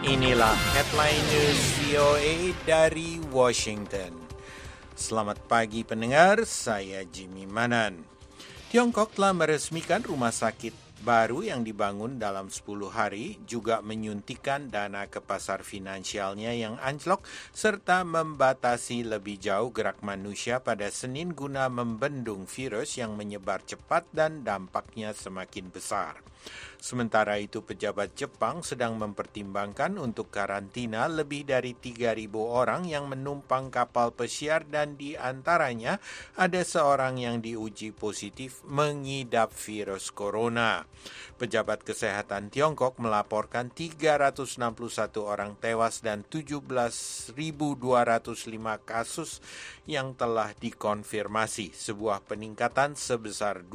Inilah headline news VOA dari Washington. Selamat pagi pendengar, saya Jimmy Manan. Tiongkok telah meresmikan rumah sakit baru yang dibangun dalam 10 hari, juga menyuntikkan dana ke pasar finansialnya yang anjlok, serta membatasi lebih jauh gerak manusia pada Senin guna membendung virus yang menyebar cepat dan dampaknya semakin besar. Sementara itu, pejabat Jepang sedang mempertimbangkan untuk karantina lebih dari 3.000 orang yang menumpang kapal pesiar dan di antaranya ada seorang yang diuji positif mengidap virus corona. Pejabat kesehatan Tiongkok melaporkan 361 orang tewas dan 17.205 kasus yang telah dikonfirmasi, sebuah peningkatan sebesar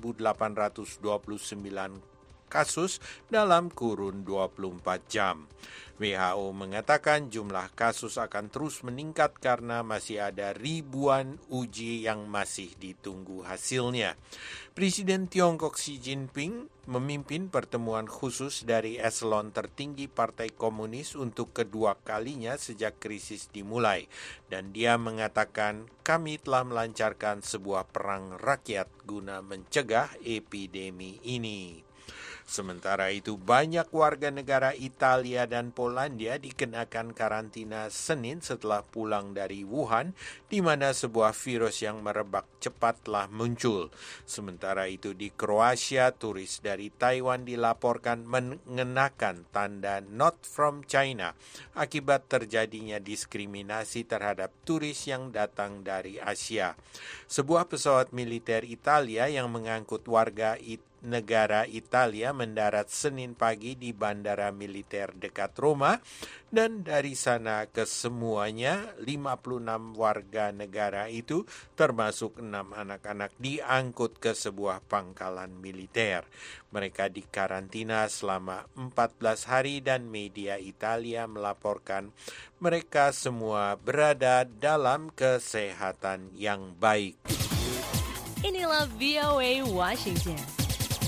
2.829 kasus dalam kurun 24 jam. WHO mengatakan jumlah kasus akan terus meningkat karena masih ada ribuan uji yang masih ditunggu hasilnya. Presiden Tiongkok Xi Jinping memimpin pertemuan khusus dari eselon tertinggi Partai Komunis untuk kedua kalinya sejak krisis dimulai. Dan dia mengatakan, kami telah melancarkan sebuah perang rakyat guna mencegah epidemi ini. Sementara itu, banyak warga negara Italia dan Polandia dikenakan karantina Senin setelah pulang dari Wuhan, di mana sebuah virus yang merebak cepat telah muncul. Sementara itu, di Kroasia, turis dari Taiwan dilaporkan mengenakan tanda Not From China akibat terjadinya diskriminasi terhadap turis yang datang dari Asia. Sebuah pesawat militer Italia yang mengangkut warga negara Italia mendarat Senin pagi di bandara militer dekat Roma, dan dari sana ke semuanya 56 warga negara itu termasuk 6 anak-anak diangkut ke sebuah pangkalan militer. Mereka dikarantina selama 14 hari dan media Italia melaporkan mereka semua berada dalam kesehatan yang baik. Inilah VOA Washington.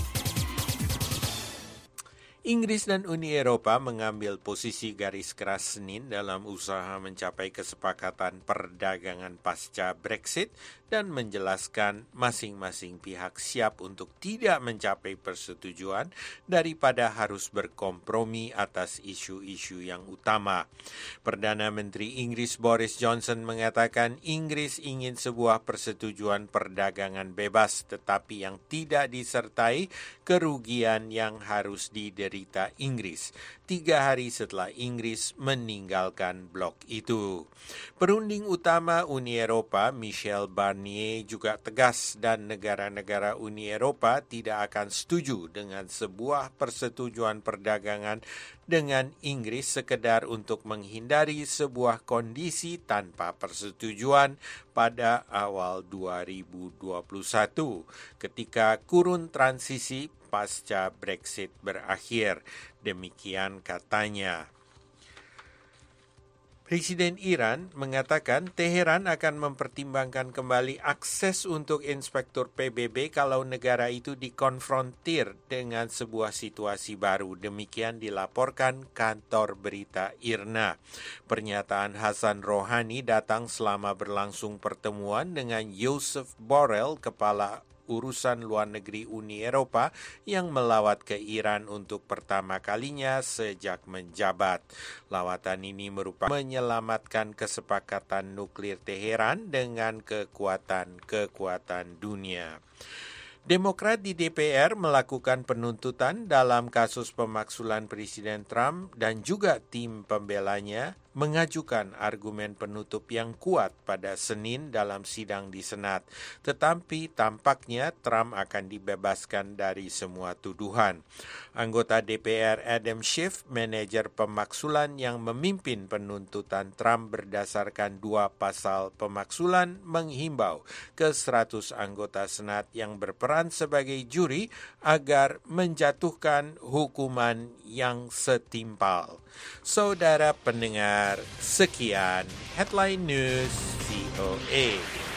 Inggris dan Uni Eropa mengambil posisi garis keras Senin dalam usaha mencapai kesepakatan perdagangan pasca Brexit dan menjelaskan masing-masing pihak siap untuk tidak mencapai persetujuan daripada harus berkompromi atas isu-isu yang utama. Perdana Menteri Inggris Boris Johnson mengatakan Inggris ingin sebuah persetujuan perdagangan bebas tetapi yang tidak disertai kerugian yang harus diderita Inggris 3 hari setelah Inggris meninggalkan blok itu. Perunding utama Uni Eropa Michel Barnier juga tegas dan negara-negara Uni Eropa tidak akan setuju dengan sebuah persetujuan perdagangan dengan Inggris sekedar untuk menghindari sebuah kondisi tanpa persetujuan pada awal 2021 ketika kurun transisi pasca Brexit berakhir. Demikian katanya. Presiden Iran mengatakan Teheran akan mempertimbangkan kembali akses untuk inspektur PBB kalau negara itu dikonfrontir dengan sebuah situasi baru. Demikian dilaporkan kantor berita IRNA. Pernyataan Hasan Rouhani datang selama berlangsung pertemuan dengan Joseph Borrell, kepala urusan luar negeri Uni Eropa yang melawat ke Iran untuk pertama kalinya sejak menjabat. Lawatan ini merupakan menyelamatkan kesepakatan nuklir Teheran dengan kekuatan dunia. Demokrat di DPR melakukan penuntutan dalam kasus pemaksulan Presiden Trump dan juga tim pembelanya mengajukan argumen penutup yang kuat pada Senin dalam sidang di Senat. Tetapi tampaknya Trump akan dibebaskan dari semua tuduhan. Anggota DPR Adam Schiff, manajer pemaksulan yang memimpin penuntutan Trump berdasarkan 2 pasal pemaksulan, menghimbau ke 100 anggota Senat yang berperan sebagai juri agar menjatuhkan hukuman yang setimpal. Saudara pendengar, sekian Headline News VOA.